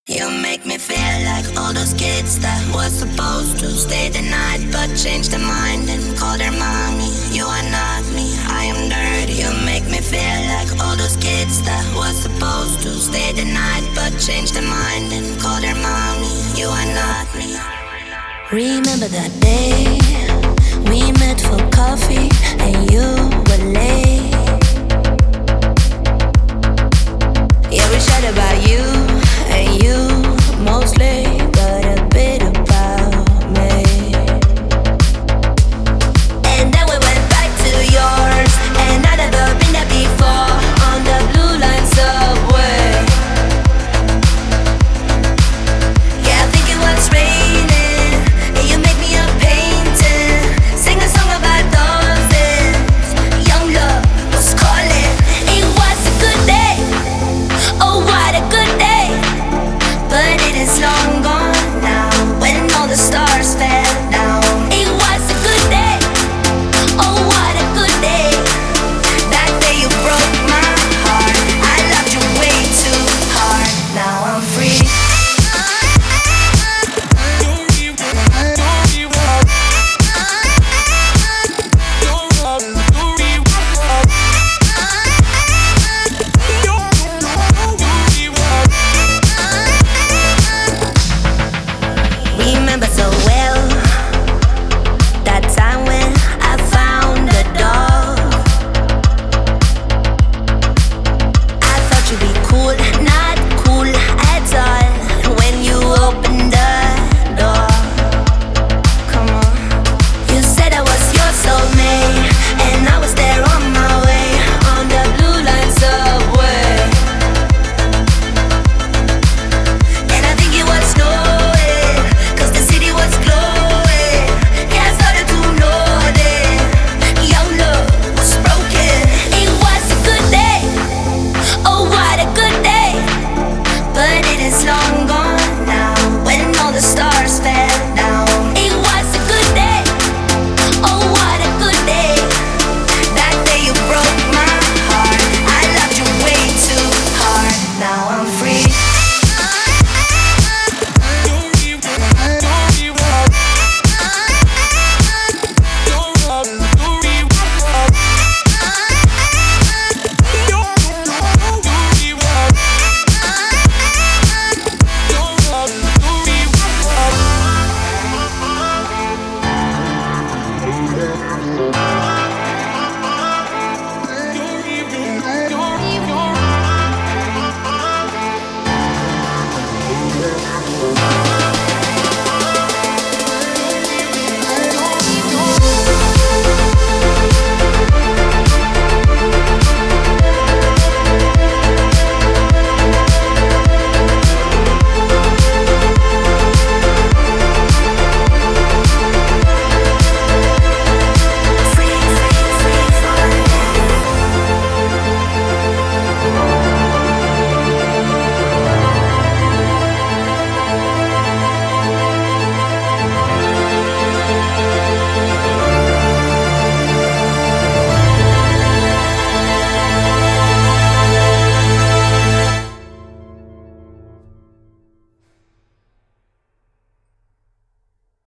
You make me feel like all those kids that was supposed to stay the night but changed their mind and call their mommy. You are not me, I am dirty. You make me feel like all those kids that was supposed to stay the night but changed their mind and call their mommy. You are not me. Remember that day we met for coffee and you were late.